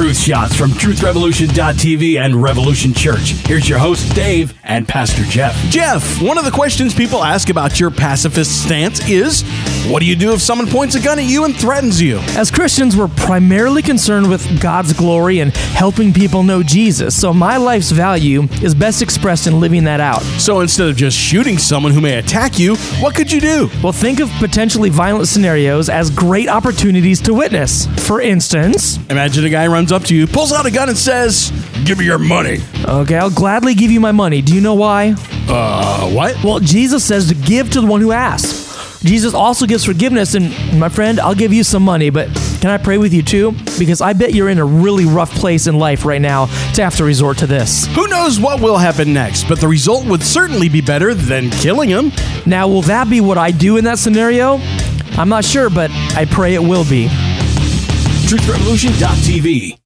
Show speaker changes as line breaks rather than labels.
Truth Shots from TruthRevolution.tv and Revolution Church. Here's your host, Dave, and Pastor Jeff.
Jeff, one of the questions people ask about your pacifist stance is, what do you do if someone points a gun at you and threatens you?
As Christians, we're primarily concerned with God's glory and helping people know Jesus, so my life's value is best expressed in living that out.
So instead of just shooting someone who may attack you, what could you do?
Well, think of potentially violent scenarios as great opportunities to witness. For instance,
imagine a guy runs up to you, pulls out a gun and says, "Give me your money."
Okay, I'll gladly give you my money. Do you know why?
What?
Well, Jesus says to give to the one who asks. Jesus also gives forgiveness, and my friend, I'll give you some money, but can I pray with you too? Because I bet you're in a really rough place in life right now to have to resort to this.
Who knows what will happen next, but the result would certainly be better than killing him.
Now, will that be what I do in that scenario? I'm not sure, but I pray it will be.
TruthRevolution.tv